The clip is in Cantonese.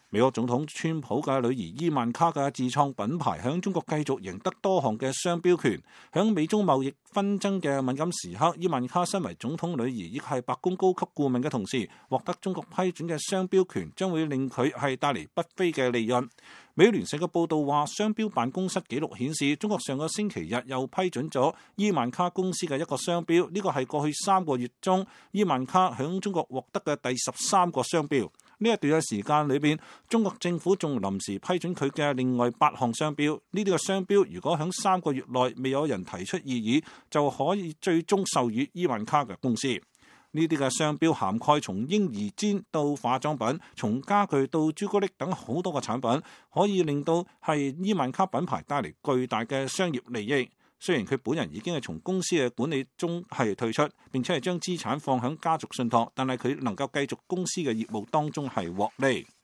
美國總統川普嘅女兒伊萬卡嘅自創品牌響中國繼續贏得多項嘅商標權。響美中貿易紛爭嘅敏感時刻，伊萬卡身為總統女兒，亦係白宮高級顧問嘅同時，獲得中國批准嘅商標權，將會令佢係帶嚟不菲嘅利潤。美聯社嘅報道話，商標辦公室記錄顯示，中國上個星期日又批准咗伊萬卡公司嘅一個商標，呢個係過去3個月中伊萬卡響中國獲得嘅第13個商標。呢一段嘅時間裏邊，中國政府仲臨時批准佢嘅另外8項商標。呢啲嘅商標如果響3個月內未有人提出異議，就可以最終授予伊萬卡嘅公司。呢啲嘅商標涵蓋從嬰兒氈到化妝品，從家具到朱古力等好多個產品，可以令到係伊萬卡品牌帶嚟巨大嘅商業利益。雖然佢本人已經係從公司嘅管理中係退出，並且係將資產放響家族信託，但係佢能夠繼續公司嘅業務當中係獲利。